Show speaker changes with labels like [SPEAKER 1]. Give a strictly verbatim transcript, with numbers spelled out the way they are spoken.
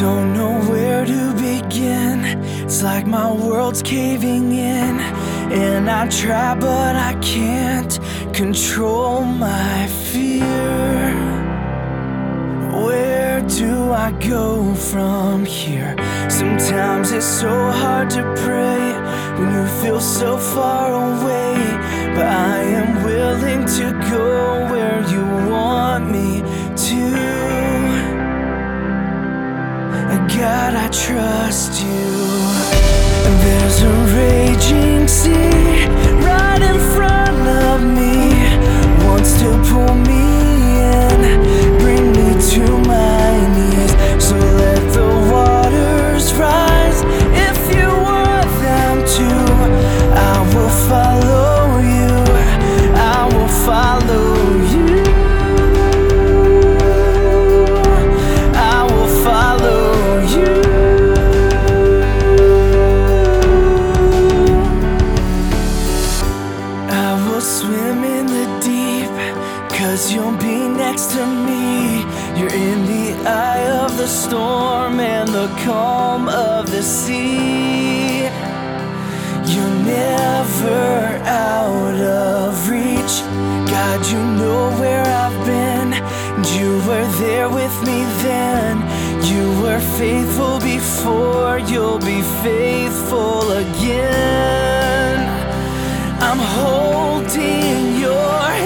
[SPEAKER 1] don't know where to begin. It's like my world's caving in, and I try but I can't control my fear. Where do I go from here? Sometimes it's so hard to pray when you feel so far away, but I am willing to go where you want me to. God, I trust you. There's a raging sea right in front of me, wants to pull me in, bring me to my knees. So let the waters rise if you want them to. I will follow you, I will follow you. I will follow you. I will swim in the deep, 'cause you'll be next to me. You're in the eye of the storm and the calm of the sea. You're never out of reach. God, you know where I've been, and you were there with me then. You were faithful before, you'll be faithful again. I'm holding your